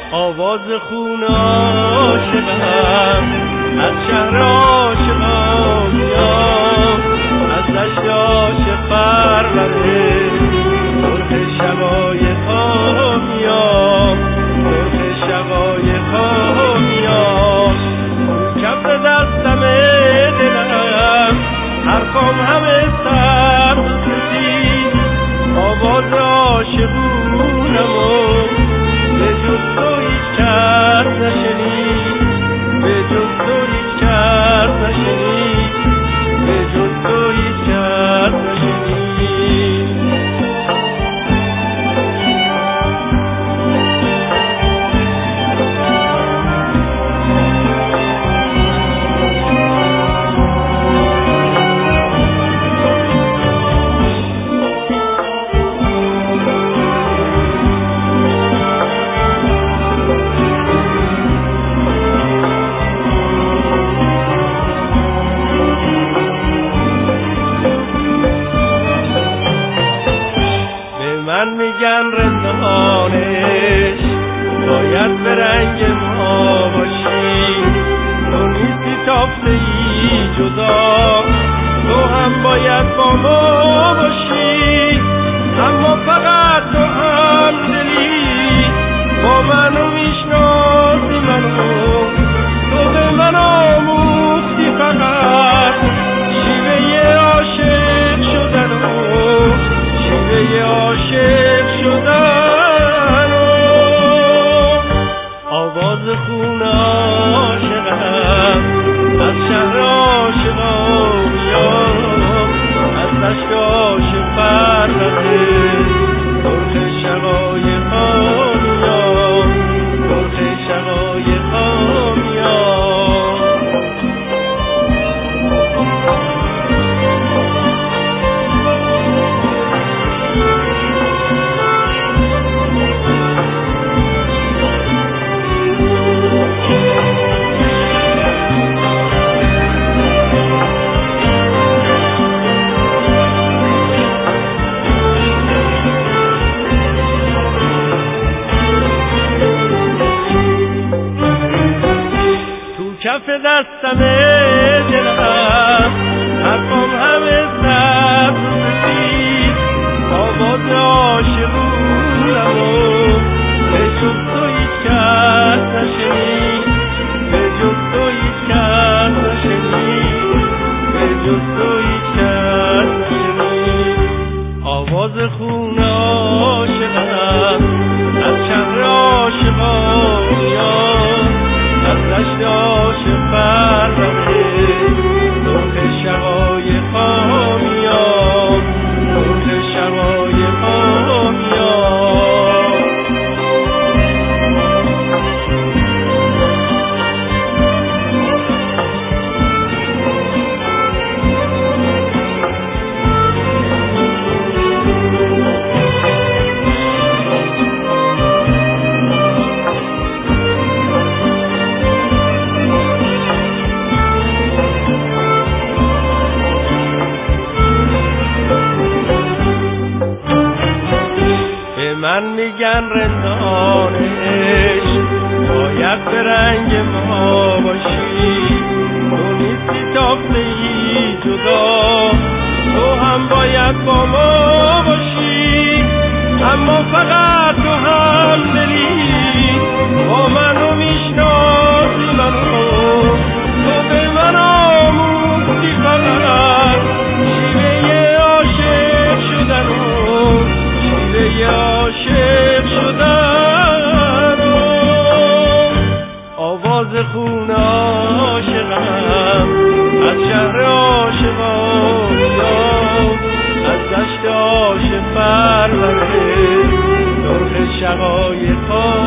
آواز خون عاشقم از شهر عاشقان میاد، از دشت عاشق پرورده مرغ شبای خواه میاد، مرغ شبای خواه میاد. کف دستم دلم حرفام همه سبزی، آواز عاشقونمو به جز تو هیچ کس نشنید، به جز تو هیچ کس نشنید، به جز تو هیچ کس نشنید. من میگن رندانش باید به رنگ ما باشی، تو نیستی تافته جدا، تو هم باید با ما باشی، اما فقط تو هم دلی با منو میشناسی، منو تو به من آموختی فقط شیوه عاشق شدنو، شیوه عاشق شدن. آواز خون عاشقم از شهر عاشقان میاد، از دشت عاشق پرورده مرغ شبای خواه میاد، مرغ شبای خواه میاد. کف دستم دلم حرفم همه سبزی، آواز عاشقونمو به جز تو هیچ کس نشنید، به جز تو هیچ کس نشنید، به جز تو هیچ کس نشنید. آواز خون عاشقم از شهر عاشقان میاد، از دشت عاشق پرورده مرغ شبای خواه میاد، مرغ شبای خواه میاد. من میگن رندانش باید به رنگ ما باشی، تو نیستی تافته جدا، تو هم باید با ما باشی، اما فقط تو هم دلی با منو میشناسی، منو تو به من آموختی فقط شیوه عاشق شدنو، شیوه عاشق شدن. آواز خون عاشقم از شهر عاشقان میاد، از دشت عاشق پرورده مرغ شبای خواه